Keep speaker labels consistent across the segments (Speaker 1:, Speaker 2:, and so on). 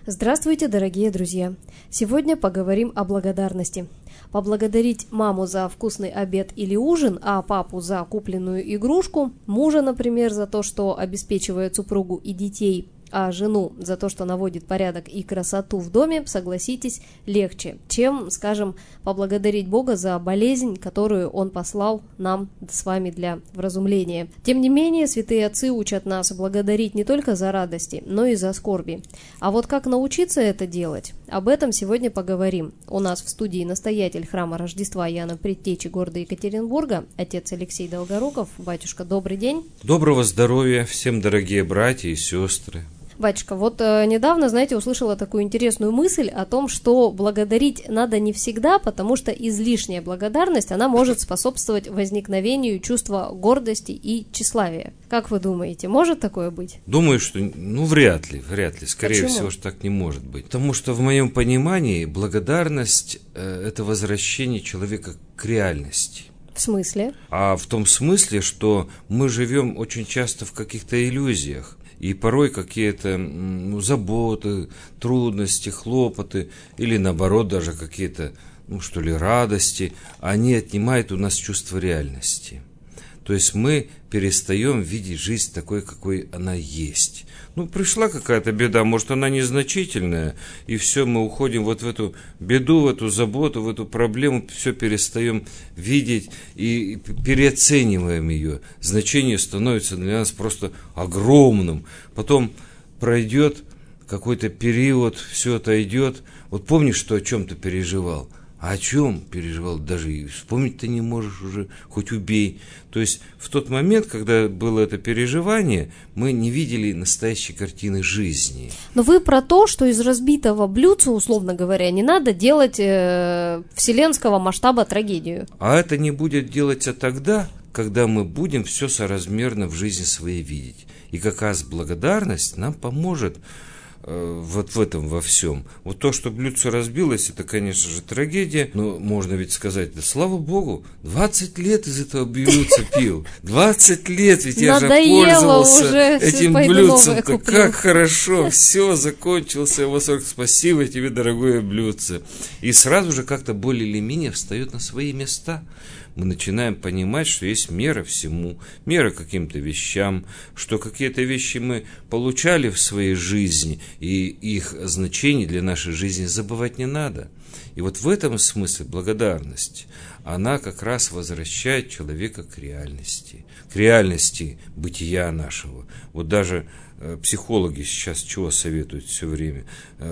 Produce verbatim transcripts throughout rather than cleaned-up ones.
Speaker 1: Здравствуйте, дорогие друзья! Сегодня поговорим о благодарности. Поблагодарить маму за вкусный обед или ужин, а папу за купленную игрушку, мужа, например, за то, что обеспечивает супругу и детей, а жену за то, что наводит порядок и красоту в доме, согласитесь, легче, чем, скажем, поблагодарить Бога за болезнь, которую Он послал нам с вами для вразумления. Тем не менее, святые отцы учат нас благодарить не только за радости, но и за скорби. А вот как научиться это делать? Об этом сегодня поговорим. У нас в студии настоятель храма Рождества Иоанна Предтечи города Екатеринбурга, отец Алексей Долгоруков. Батюшка, добрый день.
Speaker 2: Доброго здоровья всем, дорогие братья и сестры.
Speaker 1: Батюшка, вот э, недавно, знаете, услышала такую интересную мысль о том, что благодарить надо не всегда, потому что излишняя благодарность, она может способствовать возникновению чувства гордости и тщеславия. Как вы думаете, может такое быть?
Speaker 2: Думаю, что, ну, вряд ли, вряд ли. Скорее
Speaker 1: Почему?
Speaker 2: всего, что так не может быть. Потому что в моем понимании благодарность э, – это возвращение человека к реальности.
Speaker 1: В смысле?
Speaker 2: А в том смысле, что мы живем очень часто в каких-то иллюзиях. И порой какие-то ну, заботы, трудности, хлопоты, или наоборот даже какие-то, ну что ли, радости, они отнимают у нас чувство реальности. То есть мы перестаем видеть жизнь такой, какой она есть. Ну, пришла какая-то беда, может, она незначительная, и все, мы уходим вот в эту беду, в эту заботу, в эту проблему, все перестаем видеть и переоцениваем ее. Значение становится для нас просто огромным. Потом пройдет какой-то период, все отойдет. Вот помнишь, что о чем ты переживал? А о чем переживал, даже и вспомнить ты не можешь уже, хоть убей. То есть в тот момент, когда было это переживание, мы не видели настоящей картины жизни.
Speaker 1: Но вы про то, что из разбитого блюдца, условно говоря, не надо делать э, вселенского масштаба трагедию.
Speaker 2: А это не будет делаться тогда, когда мы будем все соразмерно в жизни своей видеть. И как раз благодарность нам поможет вот в этом во всем. Вот то, что блюдце разбилось, это, конечно же, трагедия, но можно ведь сказать, да слава Богу, двадцать лет из этого блюдца пил. двадцать лет, ведь я же пользовался этим блюдцем. Как хорошо, все, закончился восторг. Спасибо тебе, дорогое блюдце. И сразу же как-то более или менее встает на свои места. Мы начинаем понимать, что есть мера всему, мера каким-то вещам, что какие-то вещи мы получали в своей жизни, и их значение для нашей жизни забывать не надо. И вот в этом смысле благодарность, она как раз возвращает человека к реальности, к реальности бытия нашего. Вот даже психологи сейчас чего советуют все время?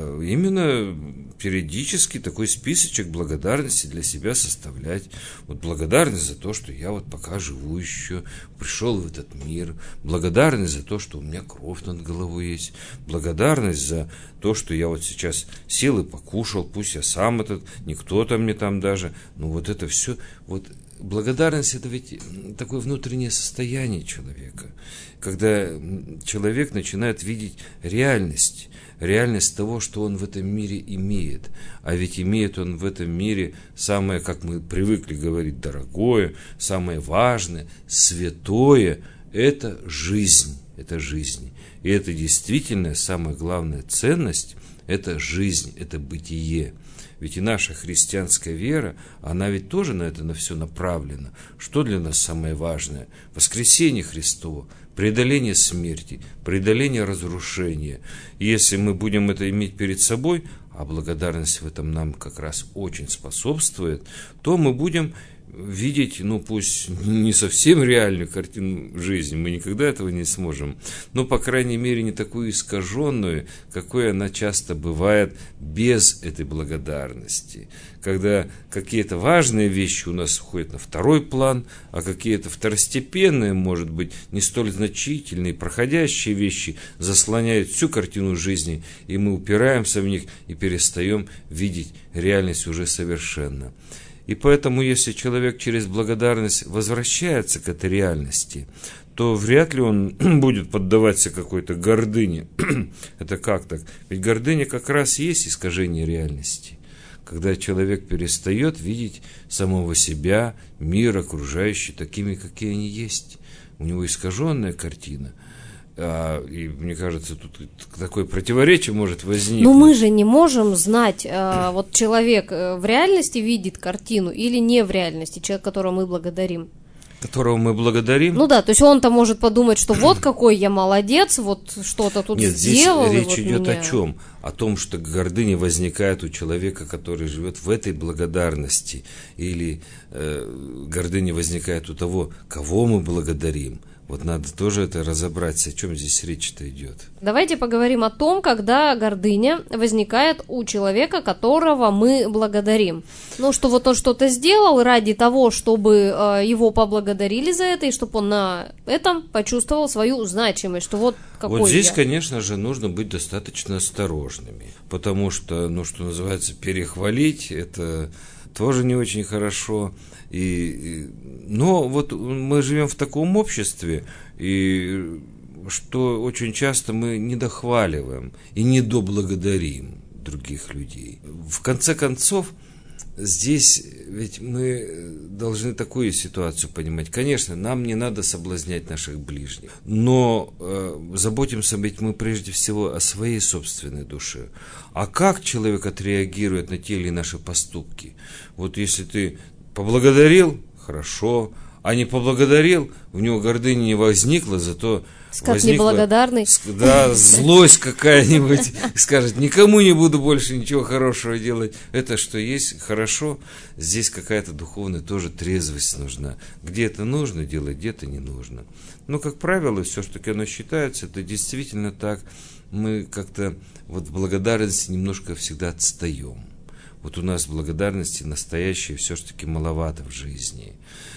Speaker 2: Именно периодически такой списочек благодарности для себя составлять. Вот благодарность за то, что я вот пока живу еще, пришел в этот мир. Благодарность за то, что у меня кровь над головой есть. Благодарность за то, что я вот сейчас сел и покушал, пусть я сам этот, не кто-то мне там даже. Но вот это все, вот благодарность – это ведь такое внутреннее состояние человека, когда человек начинает видеть реальность, реальность того, что он в этом мире имеет. А ведь имеет он в этом мире самое, как мы привыкли говорить, дорогое, самое важное, святое – это жизнь, это жизнь. И это действительно самая главная ценность – это жизнь, это бытие. Ведь и наша христианская вера, она ведь тоже на это на все направлена. Что для нас самое важное? Воскресение Христово, преодоление смерти, преодоление разрушения. И если мы будем это иметь перед собой, а благодарность в этом нам как раз очень способствует, то мы будем видеть, ну пусть не совсем реальную картину жизни, мы никогда этого не сможем, но, по крайней мере, не такую искаженную, какой она часто бывает без этой благодарности. Когда какие-то важные вещи у нас уходят на второй план, а какие-то второстепенные, может быть, не столь значительные, проходящие вещи заслоняют всю картину жизни, и мы упираемся в них и перестаем видеть реальность уже совершенно. И поэтому, если человек через благодарность возвращается к этой реальности, то вряд ли он будет поддаваться какой-то гордыне. Это как так? Ведь гордыня как раз есть искажение реальности. Когда человек перестает видеть самого себя, мир окружающий такими, какие они есть. У него искаженная картина. А, и мне кажется, тут такое противоречие может возникнуть.
Speaker 1: Но мы же не можем знать, э, вот человек в реальности видит картину или не в реальности, человек, которого мы благодарим.
Speaker 2: Которого мы благодарим.
Speaker 1: Ну да, то есть он-то может подумать, что вот какой я молодец, вот что-то тут
Speaker 2: Нет,
Speaker 1: сделал.
Speaker 2: здесь речь
Speaker 1: вот
Speaker 2: идет
Speaker 1: меня...
Speaker 2: о чем? О том, что гордыня возникает у человека, который живет в этой благодарности. Или э, гордыня возникает у того, кого мы благодарим. Вот надо тоже это разобраться, о чем здесь речь-то идет.
Speaker 1: Давайте поговорим о том, когда гордыня возникает у человека, которого мы благодарим. Ну, что вот он что-то сделал ради того, чтобы э, его поблагодарили за это, и чтобы он на этом почувствовал свою значимость, что вот какой
Speaker 2: Вот здесь,
Speaker 1: я.
Speaker 2: конечно же, нужно быть достаточно осторожными, потому что, ну, что называется, перехвалить, это тоже не очень хорошо. И, но вот мы живем в таком обществе, и что очень часто мы недохваливаем и недоблагодарим других людей. В конце концов, здесь ведь мы должны такую ситуацию понимать. Конечно, нам не надо соблазнять наших ближних, но э, заботимся ведь мы прежде всего о своей собственной душе. А как человек отреагирует на те или наши поступки? Вот если ты поблагодарил, хорошо, а не поблагодарил, у него гордыня не возникла, зато
Speaker 1: Как
Speaker 2: возникла,
Speaker 1: неблагодарный.
Speaker 2: Да, злость какая-нибудь, скажет, никому не буду больше ничего хорошего делать. Это что есть хорошо, здесь какая-то духовная тоже трезвость нужна. Где это нужно делать, где-то не нужно. Но, как правило, все-таки оно считается, это действительно так, мы как-то вот в благодарности немножко всегда отстаем. Вот у нас благодарности настоящей все-таки маловато в жизни.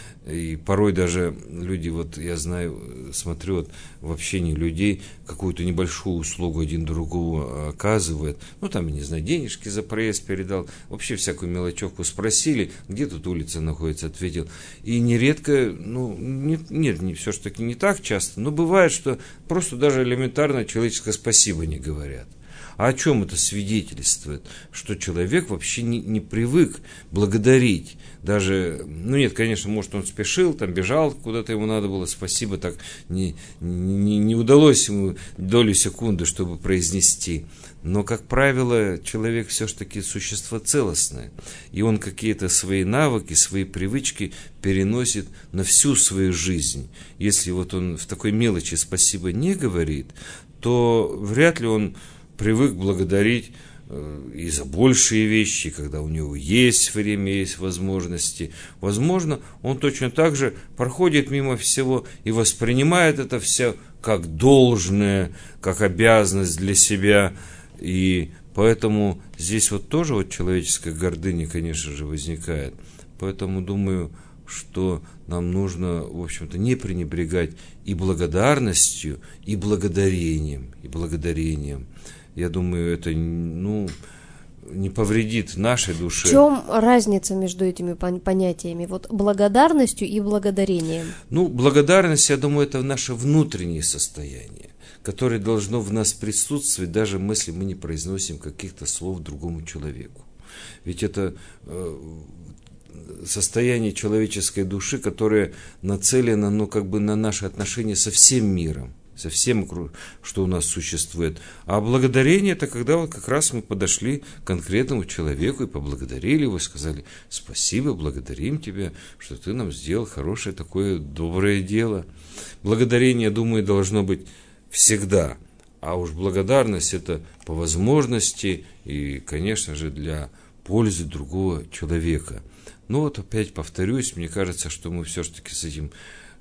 Speaker 2: И порой даже люди, вот я знаю, смотрю вот в общении людей, какую-то небольшую услугу один другому оказывает. Ну, там, я не знаю, денежки за проезд передал, вообще всякую мелочевку спросили, где тут улица находится, ответил. И нередко, ну, нет, нет не, все-таки не так часто, но бывает, что просто даже элементарно человеческое спасибо не говорят. А о чем это свидетельствует? Что человек вообще не, не привык благодарить. Даже, ну нет, конечно, может он спешил, там бежал, куда-то ему надо было, спасибо, так не, не, не удалось ему долю секунды, чтобы произнести. Но, как правило, человек все-таки существо целостное. И он какие-то свои навыки, свои привычки переносит на всю свою жизнь. Если вот он в такой мелочи спасибо не говорит, то вряд ли он привык благодарить э, и за большие вещи, когда у него есть время, есть возможности. Возможно, он точно так же проходит мимо всего и воспринимает это все как должное, как обязанность для себя. И поэтому здесь вот тоже вот человеческая гордыня, конечно же, возникает. Поэтому думаю, что нам нужно, в общем-то, не пренебрегать и благодарностью, и благодарением, и благодарением. Я думаю, это, ну, не повредит нашей душе.
Speaker 1: В чем разница между этими понятиями? Вот благодарностью и благодарением.
Speaker 2: Ну, благодарность, я думаю, это наше внутреннее состояние, которое должно в нас присутствовать, даже если мы не произносим каких-то слов другому человеку. Ведь это э, состояние человеческой души, которое нацелено, ну, как бы на наши отношения со всем миром, со всем, что у нас существует. А благодарение – это когда вот как раз мы подошли к конкретному человеку и поблагодарили его, и сказали: спасибо, благодарим тебя, что ты нам сделал хорошее такое доброе дело. Благодарение, я думаю, должно быть всегда. А уж благодарность – это по возможности и, конечно же, для пользы другого человека. Но вот опять повторюсь, мне кажется, что мы все-таки с этим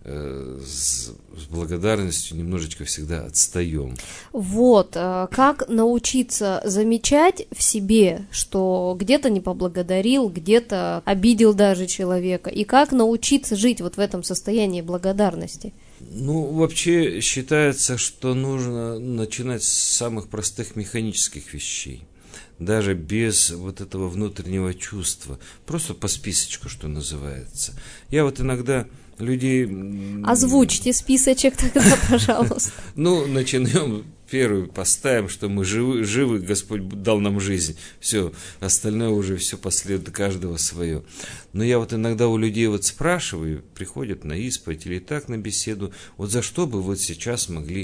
Speaker 2: с благодарностью немножечко всегда отстаем.
Speaker 1: Вот, как научиться замечать в себе, что где-то не поблагодарил, где-то обидел даже человека, и как научиться жить вот в этом состоянии благодарности?
Speaker 2: Ну, вообще считается, что нужно начинать с самых простых механических вещей. Даже без вот этого внутреннего чувства. Просто по списочку, что называется. Я вот иногда людей...
Speaker 1: Озвучьте списочек тогда, пожалуйста.
Speaker 2: Ну, начнем, первый поставим, что мы живы, живы, Господь дал нам жизнь. Все, остальное уже все последует, каждого свое. Но я вот иногда у людей вот спрашиваю, приходят на исповедь или так на беседу, вот за что бы вот сейчас могли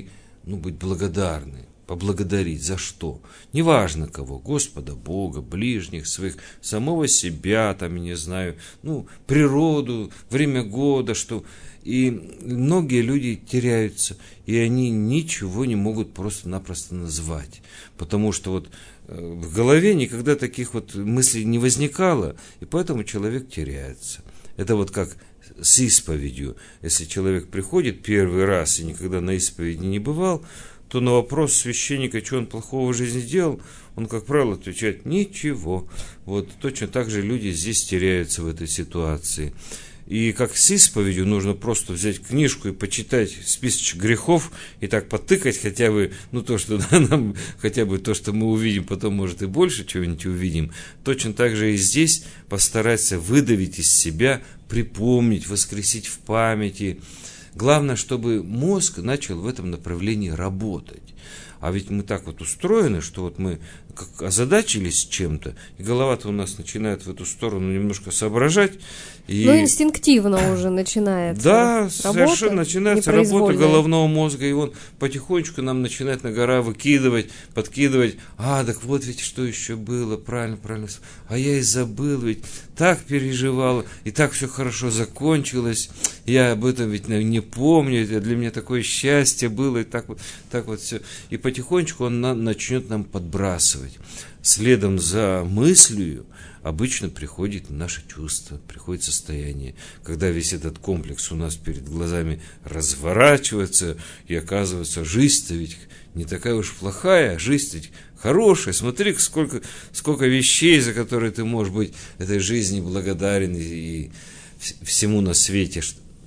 Speaker 2: ну, быть благодарны, поблагодарить за что? Неважно кого, Господа, Бога, ближних своих, самого себя, там, я не знаю, ну, природу, время года, что... И многие люди теряются, и они ничего не могут просто-напросто назвать, потому что вот в голове никогда таких вот мыслей не возникало, и поэтому человек теряется. Это вот как с исповедью. Если человек приходит первый раз и никогда на исповеди не бывал, то на вопрос священника, что он плохого в жизни делал, он, как правило, отвечает «ничего». Вот точно так же люди здесь теряются в этой ситуации. И как с исповедью нужно просто взять книжку и почитать списочек грехов и так потыкать хотя бы, ну то, что да, нам, хотя бы то, что мы увидим, потом, может, и больше чего-нибудь увидим. Точно так же и здесь постараться выдавить из себя, припомнить, воскресить в памяти. Главное, чтобы мозг начал в этом направлении работать. А ведь мы так вот устроены, что вот мы как озадачились чем-то, и голова-то у нас начинает в эту сторону немножко соображать. И...
Speaker 1: Ну, инстинктивно уже начинается
Speaker 2: да,
Speaker 1: работа.
Speaker 2: совершенно начинается работа головного мозга, и он потихонечку нам начинает на гора выкидывать, подкидывать. А, так вот ведь что еще было, правильно, правильно. А я и забыл, ведь так переживал, и так все хорошо закончилось. Я об этом ведь не помню, это для меня такое счастье было, и так вот, так вот все. И потихонечку он на, начнет нам подбрасывать. Следом за мыслью обычно приходит наше чувство, приходит состояние, когда весь этот комплекс у нас перед глазами разворачивается, и оказывается, жизнь-то ведь не такая уж плохая, жизнь ведь хорошая. Смотри, сколько, сколько вещей, за которые ты можешь быть этой жизни благодарен и всему на свете.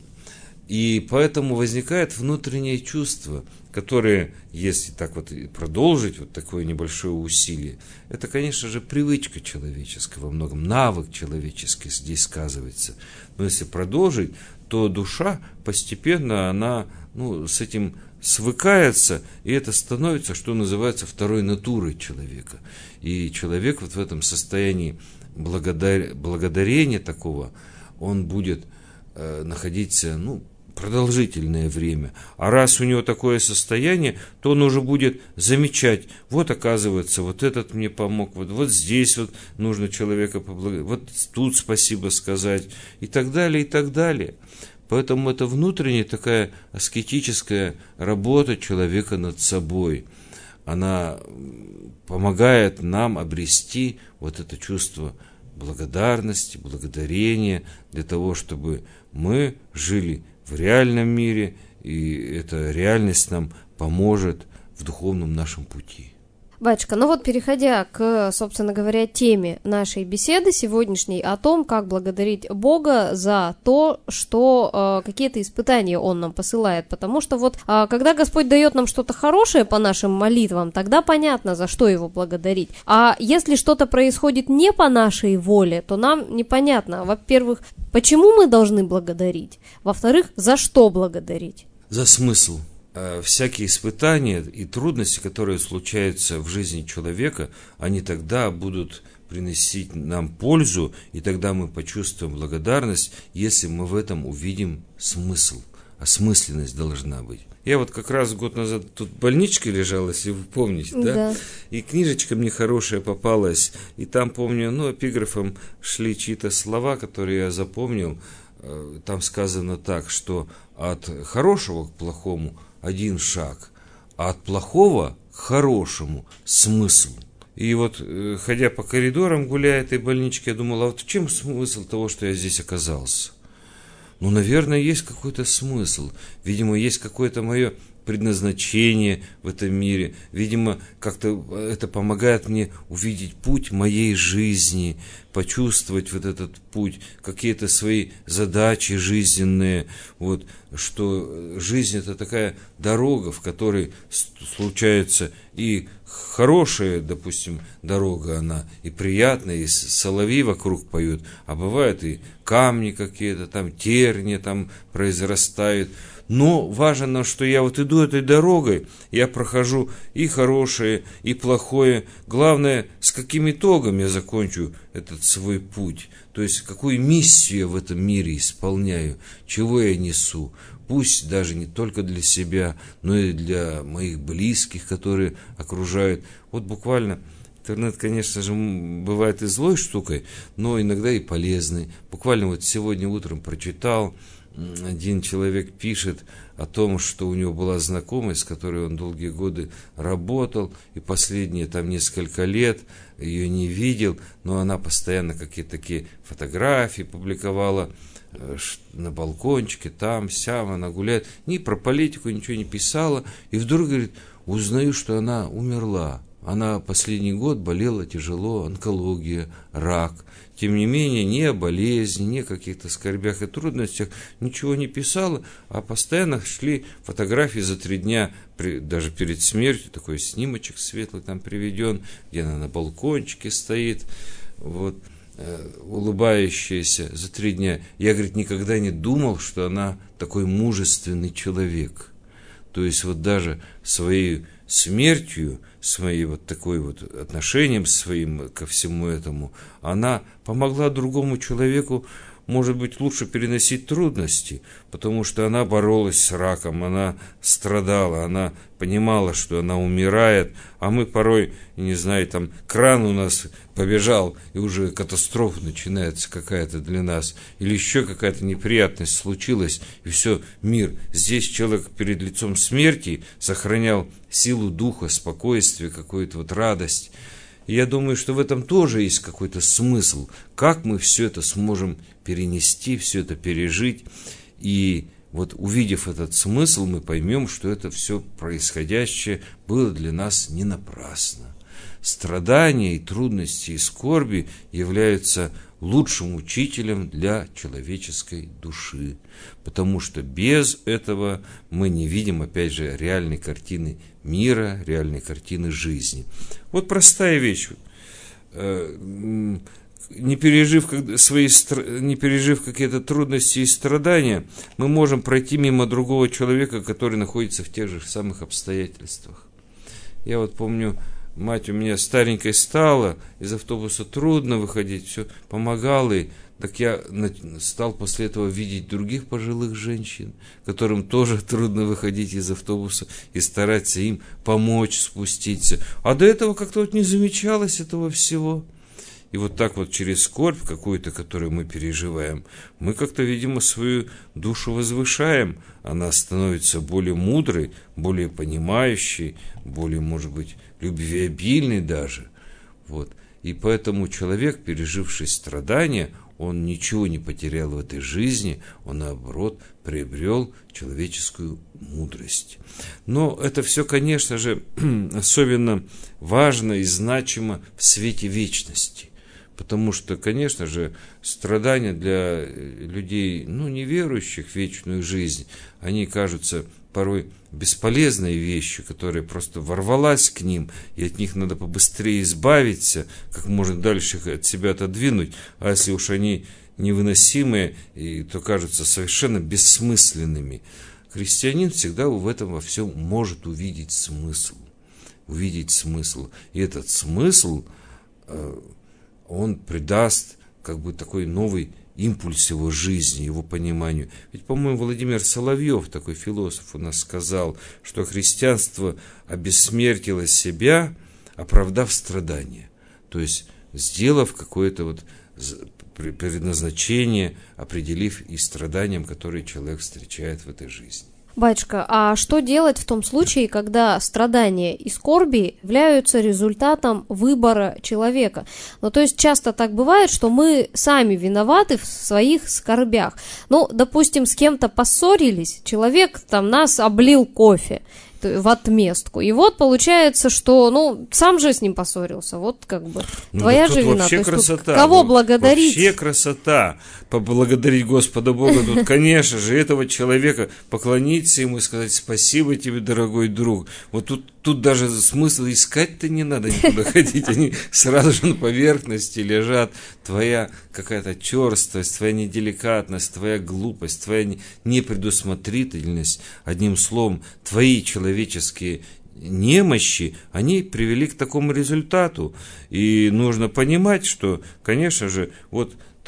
Speaker 2: И поэтому возникает внутреннее чувство, которые, если так вот продолжить вот такое небольшое усилие, это, конечно же, привычка человеческая во многом, навык человеческий здесь сказывается. Но если продолжить, то душа постепенно, она ну, с этим свыкается, и это становится, что называется, второй натурой человека. И человек вот в этом состоянии благодар... благодарения такого, он будет э, находиться, ну, продолжительное время. А раз у него такое состояние, то он уже будет замечать, вот оказывается, вот этот мне помог, вот, вот здесь вот нужно человека поблагодарить, вот тут спасибо сказать, и так далее, и так далее. Поэтому это внутренняя такая аскетическая работа человека над собой. Она помогает нам обрести вот это чувство благодарности, благодарения для того, чтобы мы жили в реальном мире, и эта реальность нам поможет в духовном нашем пути.
Speaker 1: Батюшка, ну вот переходя к, собственно говоря, теме нашей беседы сегодняшней о том, как благодарить Бога за то, что э, какие-то испытания Он нам посылает, потому что вот э, когда Господь дает нам что-то хорошее по нашим молитвам, тогда понятно, за что Его благодарить. А если что-то происходит не по нашей воле, то нам непонятно, во-первых, почему мы должны благодарить, во-вторых, за что благодарить.
Speaker 2: За смысл. Всякие испытания и трудности, которые случаются в жизни человека, они тогда будут приносить нам пользу, и тогда мы почувствуем благодарность, если мы в этом увидим смысл. Осмысленность должна быть. Я вот как раз год назад тут в больничке лежал, если вы помните, да?
Speaker 1: Да.
Speaker 2: И книжечка мне хорошая попалась, и там, помню, ну, эпиграфом шли чьи-то слова, которые я запомнил. Там сказано так, что от хорошего к плохому один шаг, а от плохого к хорошему смысл. И вот, ходя по коридорам, гуляя этой больнички, я думал, а вот в чем смысл того, что я здесь оказался? Ну, наверное, есть какой-то смысл. Видимо, есть какое-то мое предназначение в этом мире. Видимо, как-то это помогает мне увидеть путь моей жизни, почувствовать вот этот путь, какие-то свои задачи жизненные, вот, что жизнь это такая дорога, в которой случается и хорошая, допустим, дорога она, и приятная, и соловьи вокруг поют, а бывает и камни какие-то, там терни там произрастают. Но важно, что я вот иду этой дорогой, я прохожу и хорошее, и плохое. Главное, с каким итогом я закончу этот свой путь. То есть, какую миссию я в этом мире исполняю, чего я несу. пусть даже не только для себя, но и для моих близких, которые окружают. Вот буквально интернет, конечно же, бывает и злой штукой, но иногда и полезный. Буквально вот сегодня утром прочитал, один человек пишет о том, что у него была знакомая, с которой он долгие годы работал, и последние там несколько лет ее не видел, но она постоянно какие-то такие фотографии публиковала на балкончике, там, сям, она гуляет, ни про политику ничего не писала, и вдруг, говорит, узнаю, что она умерла. Она последний год болела тяжело, онкология, рак. Тем не менее, ни о болезни, ни о каких-то скорбях и трудностях ничего не писала, а постоянно шли фотографии за три дня, даже перед смертью, такой снимочек светлый там приведен, где она на балкончике стоит, вот, улыбающаяся за три дня. Я, говорит, никогда не думал, что она такой мужественный человек. То есть вот даже своей смертью, своей вот такой вот отношением своим ко всему этому, она помогла другому человеку, может быть, лучше переносить трудности, потому что она боролась с раком, она страдала, она понимала, что она умирает, а мы порой, не знаю, там кран у нас побежал, и уже катастрофа начинается какая-то для нас, или еще какая-то неприятность случилась, и все, мир. Здесь человек перед лицом смерти сохранял силу духа, спокойствие, какую-то вот радость. И я думаю, что в этом тоже есть какой-то смысл, как мы все это сможем перенести, все это пережить. И вот увидев этот смысл, мы поймем, что это все происходящее было для нас не напрасно. Страдания и трудности и скорби являются лучшим учителем для человеческой души, потому что без этого мы не видим, опять же, реальной картины мира, реальной картины жизни. Вот простая вещь. Не пережив, свои, не пережив какие-то трудности и страдания, мы можем пройти мимо другого человека, который находится в тех же самых обстоятельствах. Я вот помню, мать у меня старенькой стала, из автобуса трудно выходить, все помогала ей. Так я стал после этого видеть других пожилых женщин, которым тоже трудно выходить из автобуса, и стараться им помочь спуститься. А до этого как-то вот не замечалось этого всего. И вот так вот через скорбь какую-то, которую мы переживаем, мы как-то, видимо, свою душу возвышаем. Она становится более мудрой, более понимающей, более, может быть, любвеобильной даже. Вот. И поэтому человек, переживший страдания, он ничего не потерял в этой жизни, он, наоборот, приобрел человеческую мудрость. Но это все, конечно же, особенно важно и значимо в свете вечности. Потому что, конечно же, страдания для людей, ну, неверующих в вечную жизнь, они кажутся порой бесполезной вещью, которая просто ворвалась к ним, и от них надо побыстрее избавиться, как можно дальше их от себя отодвинуть, а если уж они невыносимые, то кажутся совершенно бессмысленными. Христианин всегда в этом во всем может увидеть смысл, увидеть смысл, и этот смысл он придаст как бы такой новый импульс его жизни, его пониманию. Ведь, по-моему, Владимир Соловьев, такой философ, у нас сказал, что христианство обессмертило себя, оправдав страдания. То есть, сделав какое-то вот предназначение, определив и страданиям, которые человек встречает в этой жизни.
Speaker 1: Батюшка, а что делать в том случае, когда страдания и скорби являются результатом выбора человека? Ну, то есть часто так бывает, что мы сами виноваты в своих скорбях. Ну, допустим, с кем-то поссорились, человек там нас облил кофе в отместку. И вот получается, что, ну, сам же с ним поссорился, вот как бы ну, твоя же вина.
Speaker 2: Вообще
Speaker 1: то
Speaker 2: красота.
Speaker 1: Кого благодарить?
Speaker 2: Вообще красота. Поблагодарить Господа Бога. Тут, конечно же, этого человека поклониться ему и сказать спасибо тебе, дорогой друг. Вот тут, тут даже смысл искать-то не надо никуда ходить. Они сразу же на поверхности лежат. Твоя какая-то черствость, твоя неделикатность, твоя глупость, твоя непредусмотрительность. Одним словом, твои человеческие немощи, они привели к такому результату. И нужно понимать, что, конечно же, вот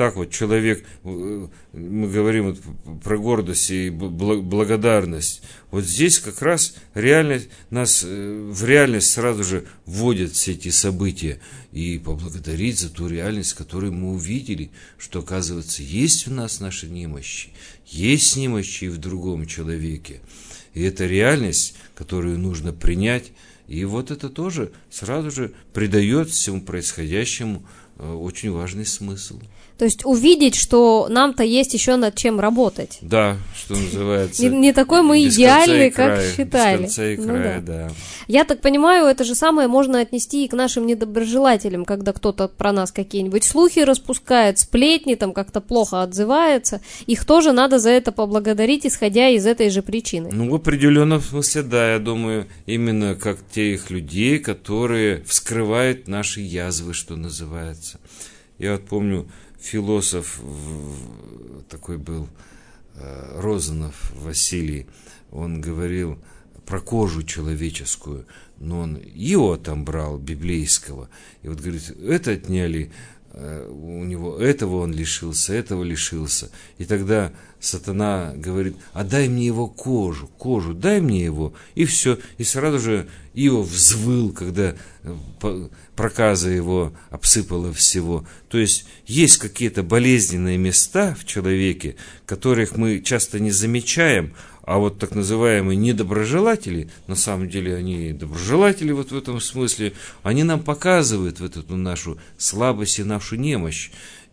Speaker 2: так вот человек, мы говорим вот про гордость и благодарность, вот здесь как раз реальность, нас в реальность сразу же вводят все эти события, и поблагодарить за ту реальность, которую мы увидели, что, оказывается, есть у нас наши немощи, есть немощи и в другом человеке, и это реальность, которую нужно принять, и вот это тоже сразу же придает всему происходящему очень важный смысл.
Speaker 1: То есть увидеть, что нам-то есть еще над чем работать.
Speaker 2: Да, что называется.
Speaker 1: Не, не такой мы идеальный, как
Speaker 2: края,
Speaker 1: считали.
Speaker 2: Без конца и края, ну, да.
Speaker 1: Да. Я так понимаю, это же самое можно отнести и к нашим недоброжелателям, когда кто-то про нас какие-нибудь слухи распускает, сплетни, там как-то плохо отзывается. Их тоже надо за это поблагодарить, исходя из этой же причины.
Speaker 2: Ну, в определенном смысле, да, я думаю, именно как тех людей, которые вскрывают наши язвы, что называется. Я вот помню, философ такой был, Розанов Василий, он говорил про кожу человеческую, но он Иова там брал, библейского, и вот говорит, это отняли у него, этого он лишился, этого лишился, и тогда сатана говорит, а дай мне его кожу, кожу, дай мне его, и все, и сразу же Иов взвыл, когда проказа его обсыпала всего. То есть есть какие-то болезненные места в человеке, которых мы часто не замечаем, а вот так называемые недоброжелатели, на самом деле они доброжелатели вот в этом смысле, они нам показывают вот эту нашу слабость и нашу немощь,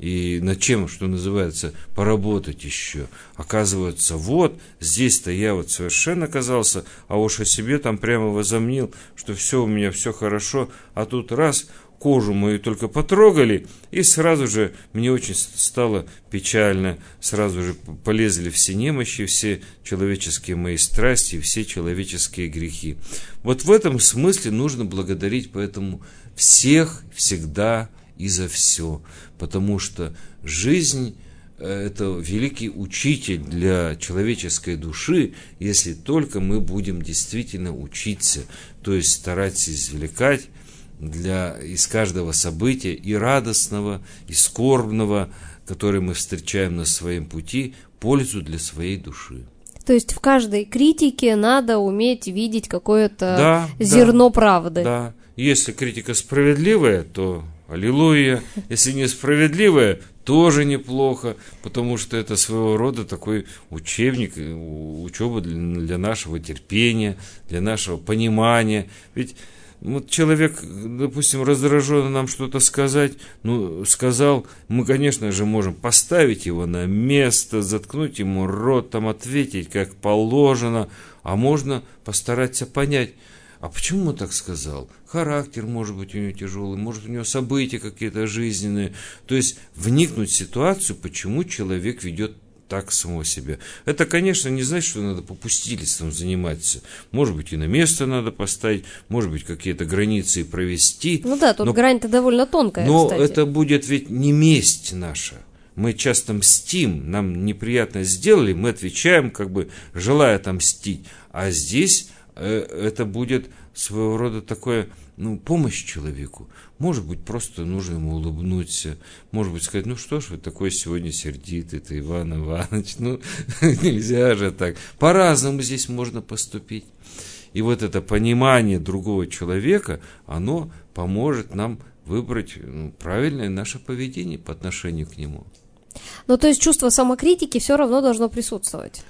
Speaker 2: и над чем, что называется, поработать еще. Оказывается, вот, здесь-то я вот совершенно оказался, а уж о себе там прямо возомнил, что все у меня, все хорошо, а тут раз, кожу мою только потрогали, и сразу же мне очень стало печально, сразу же полезли все немощи, все человеческие мои страсти, все человеческие грехи. Вот в этом смысле нужно благодарить поэтому всех, всегда и за все, потому что жизнь – это великий учитель для человеческой души, если только мы будем действительно учиться, то есть стараться извлекать для, из каждого события и радостного, и скорбного, которое мы встречаем на своем пути, пользу для своей души.
Speaker 1: То есть в каждой критике надо уметь видеть какое-то
Speaker 2: да,
Speaker 1: зерно
Speaker 2: да,
Speaker 1: правды.
Speaker 2: Да, если критика справедливая, то аллилуйя, если несправедливая, тоже неплохо, потому что это своего рода такой учебник, учеба для, для нашего терпения, для нашего понимания. Ведь вот человек, допустим, раздраженно нам что-то сказать, ну, сказал, мы, конечно же, можем поставить его на место, заткнуть ему рот, там, ответить как положено, а можно постараться понять, а почему он так сказал? Характер, может быть, у него тяжелый, может, у него события какие-то жизненные, то есть вникнуть в ситуацию, почему человек ведет так самого себя. Это, конечно, не значит, что надо попустительством заниматься. Может быть, и на место надо поставить, может быть, какие-то границы провести.
Speaker 1: Ну да, тут но, грань-то довольно тонкая,
Speaker 2: но
Speaker 1: кстати.
Speaker 2: это будет ведь не месть наша. Мы часто мстим, нам неприятно сделали, мы отвечаем, как бы желая отомстить. А здесь э, это будет своего рода такое, ну, помощь человеку. Может быть, просто нужно ему улыбнуться. Может быть, сказать, ну что ж вы такой сегодня сердитый-то, Иван Иванович, ну нельзя же так. По-разному здесь можно поступить. И вот это понимание другого человека, оно поможет нам выбрать ну, правильное наше поведение по отношению к нему.
Speaker 1: Ну, то есть чувство самокритики все равно должно присутствовать.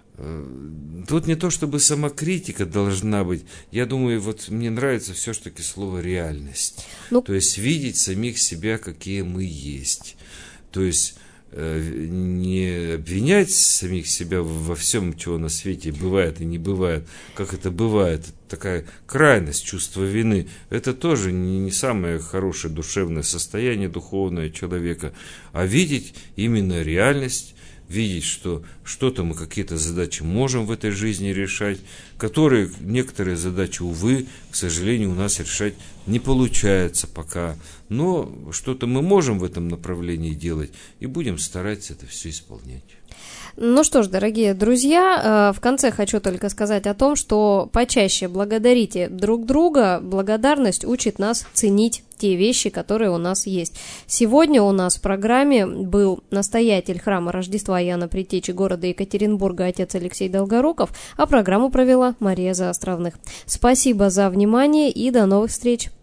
Speaker 2: Тут не то, чтобы самокритика должна быть. Я думаю, вот мне нравится все-таки слово «реальность». Ну, то есть видеть самих себя, какие мы есть. То есть э, не обвинять самих себя во всем, чего на свете бывает и не бывает, как это бывает. Такая крайность чувства вины. Это тоже не, не самое хорошее душевное состояние духовное человека. А видеть именно реальность, видеть, что что-то мы, какие-то задачи можем в этой жизни решать, которые некоторые задачи, увы, к сожалению, у нас решать не получается пока. Но что-то мы можем в этом направлении делать и будем стараться это все исполнять.
Speaker 1: Ну что ж, дорогие друзья, в конце хочу только сказать о том, что почаще благодарите друг друга. Благодарность учит нас ценить те вещи, которые у нас есть. Сегодня у нас в программе был настоятель храма Рождества Иоанна Предтечи города Екатеринбурга, отец Алексей Долгоруков, а программу провела Мария Заостровных. Спасибо за внимание и до новых встреч!